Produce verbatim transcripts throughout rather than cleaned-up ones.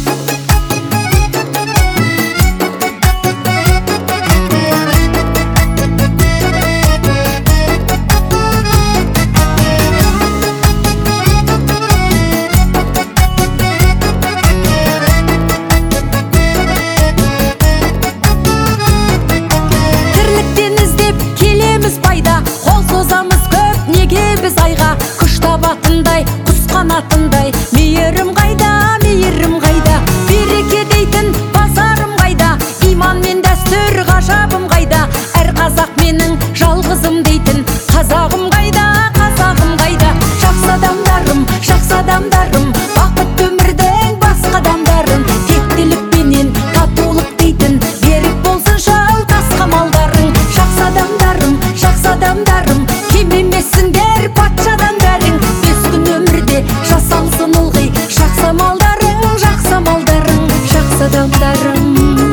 Құс қанатындай мейірім қайда, мейірім қайда, береке дейтін базарым қайда, иман мен дәстүр ғажабым қайда, әр қазақ менің жалғызым дейтін қазағым қайда, қазағым қайда. Жақсы адамдарым, жақсы адамдарым, бақытты өмірдің басқа адамдарын, тектілікпенен татулық дейтін берік болсын жау тасқа малдарың. Жақсы адамдарым, жақсы адамдарым, кем емессіңдер патшадан бәрің, жасалсын ылғи жақсы малдарың, жақсы малдарың, жақсы адамдарың.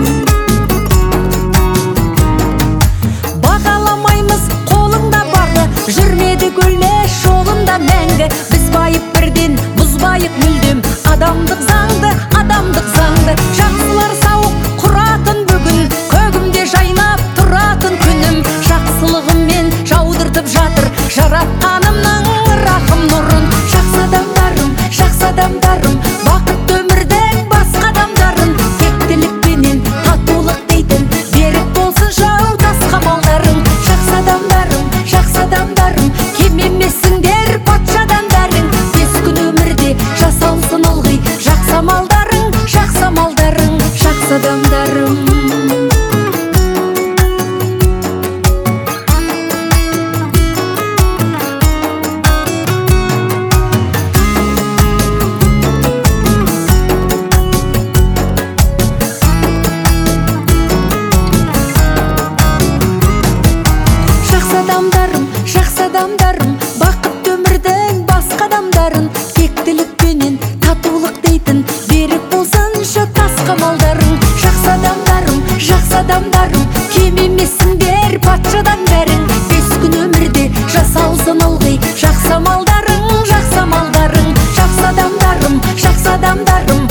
Бағаламаймыз қолыңда барды, жүрмеді көлмес жолында мәңгі. Біз байып бірден, бұзбайық мүлдем адамдық заңды, адамдық заңды. Жақсылар сауық құратын бүгін, көгімде жайнап тұратын күнім. Жақсылығыммен жаудыртып жатыр жаратқанымның рахым нұрын. Жақсы адамдарым, жақсы адамдарым, бақытты өмірдің басқа адамдарын, тектілікпенен татулық дейтін берік болсын жау тасқа малдарың. Жақсы адамдарым, жақсы адамдарым, кем емессіңдер патшадан бәрің, бес күн өмірде жасалсын ылғи жақсы малдарың, жақсы малдарың, жақсы адамдарым. Адамдарым, жақсы адамдарым, бақытты өмірдің басқа адамдарын, тектілікпенен татулық дейтін берік болсыншы тасқа малдарың. Жақсы адамдарым, жақсы адамдарым, кем емессіңдер патшадан бәрің, бес күн өмірде жасалсын ылғи жақсы малдарың, жақсы малдарың. Жақсы адамдарым, жақсы адамдарым,